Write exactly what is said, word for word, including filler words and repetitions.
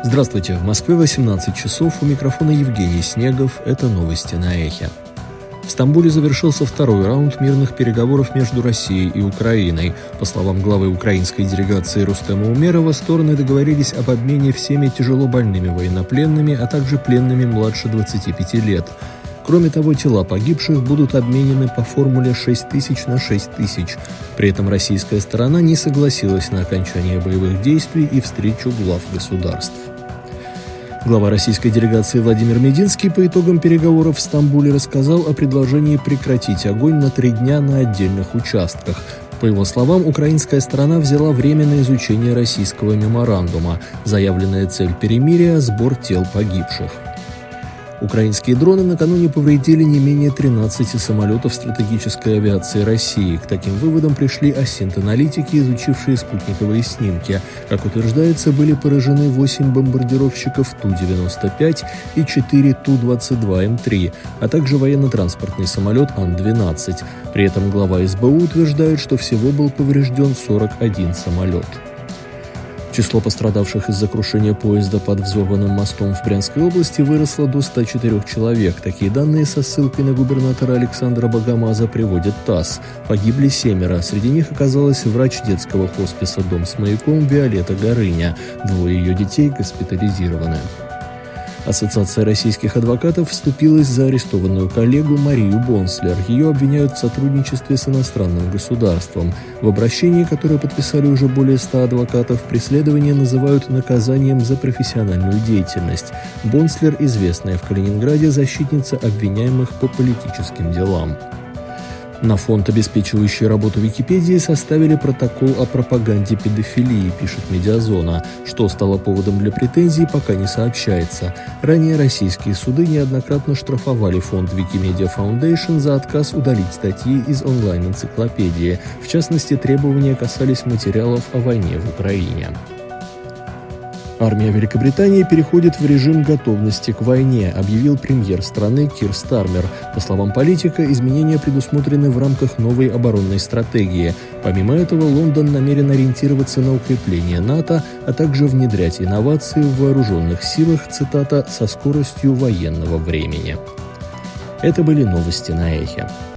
Здравствуйте, в Москве восемнадцать часов, у микрофона Евгений Снегов, это новости на Эхе. В Стамбуле завершился второй раунд мирных переговоров между Россией и Украиной. По словам главы украинской делегации Рустема Умерова, стороны договорились об обмене всеми тяжело больными военнопленными, а также пленными младше двадцати пяти лет. Кроме того, тела погибших будут обменены по формуле шесть тысяч на шесть тысяч. При этом российская сторона не согласилась на окончание боевых действий и встречу глав государств. Глава российской делегации Владимир Мединский по итогам переговоров в Стамбуле рассказал о предложении прекратить огонь на три дня на отдельных участках. По его словам, украинская сторона взяла время на изучение российского меморандума. Заявленная цель перемирия – сбор тел погибших. Украинские дроны накануне повредили не менее тринадцати самолетов стратегической авиации России. К таким выводам пришли осинт-аналитики, изучившие спутниковые снимки. Как утверждается, были поражены восемь бомбардировщиков Ту девяносто пять и четыре Ту двадцать два М три, а также военно-транспортный самолет Ан двенадцать. При этом глава эс бэ у утверждает, что всего был поврежден сорок один самолет. Число пострадавших из-за крушения поезда под взорванным мостом в Брянской области выросло до ста четырёх человек. Такие данные со ссылкой на губернатора Александра Богомаза приводит ТАСС. Погибли семеро. Среди них оказалась врач детского хосписа «Дом с маяком» Виолетта Горыня. Двое ее детей госпитализированы. Ассоциация российских адвокатов вступилась за арестованную коллегу Марию Бонслер. Ее обвиняют в сотрудничестве с иностранным государством. В обращении, которое подписали уже более ста адвокатов, преследование называют наказанием за профессиональную деятельность. Бонслер – известная в Калининграде защитница обвиняемых по политическим делам. На фонд, обеспечивающий работу Википедии, составили протокол о пропаганде педофилии, пишет Медиазона. Что стало поводом для претензий, пока не сообщается. Ранее российские суды неоднократно штрафовали фонд Wikimedia Foundation за отказ удалить статьи из онлайн-энциклопедии. В частности, требования касались материалов о войне в Украине. Армия Великобритании переходит в режим готовности к войне, объявил премьер страны Кир Стармер. По словам политика, изменения предусмотрены в рамках новой оборонной стратегии. Помимо этого, Лондон намерен ориентироваться на укрепление НАТО, а также внедрять инновации в вооруженных силах, цитата, «со скоростью военного времени». Это были новости на Эхе.